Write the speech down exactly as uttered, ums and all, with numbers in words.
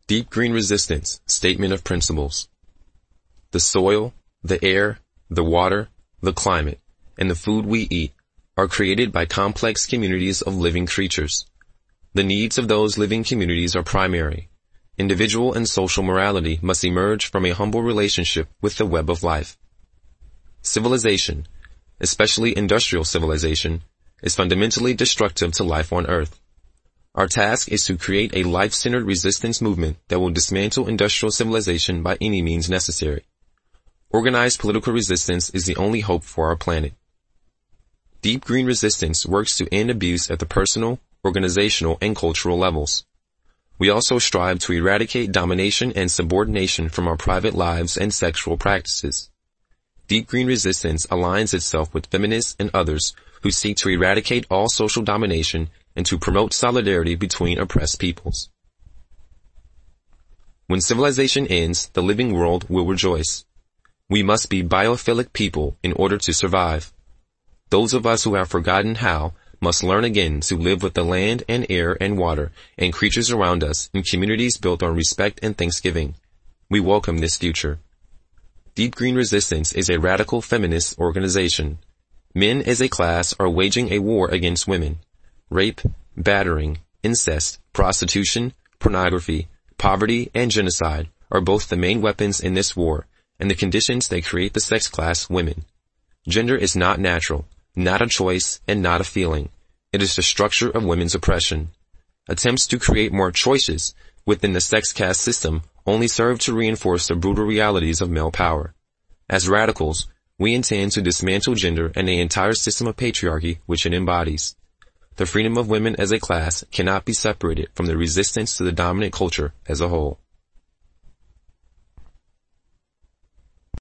Deep Green Resistance Statement of Principles. The soil, the air, the water, the climate, and the food we eat are created by complex communities of living creatures. The needs of those living communities are primary. Individual and social morality must emerge from a humble relationship with the web of life. Civilization, especially industrial civilization, is fundamentally destructive to life on Earth. Our task is to create a life-centered resistance movement that will dismantle industrial civilization by any means necessary. Organized political resistance is the only hope for our planet. Deep Green Resistance works to end abuse at the personal, organizational, and cultural levels. We also strive to eradicate domination and subordination from our private lives and sexual practices. Deep Green Resistance aligns itself with feminists and others who seek to eradicate all social domination and to promote solidarity between oppressed peoples. When civilization ends, the living world will rejoice. We must be biophilic people in order to survive. Those of us who have forgotten how must learn again to live with the land and air and water and creatures around us in communities built on respect and thanksgiving. We welcome this future. Deep Green Resistance is a radical feminist organization. Men as a class are waging a war against women. Rape, battering, incest, prostitution, pornography, poverty, and genocide are both the main weapons in this war and the conditions that create the sex class women. Gender is not natural, not a choice, and not a feeling. It is the structure of women's oppression. Attempts to create more choices within the sex caste system only serve to reinforce the brutal realities of male power. As radicals, we intend to dismantle gender and the entire system of patriarchy which it embodies. The freedom of women as a class cannot be separated from the resistance to the dominant culture as a whole.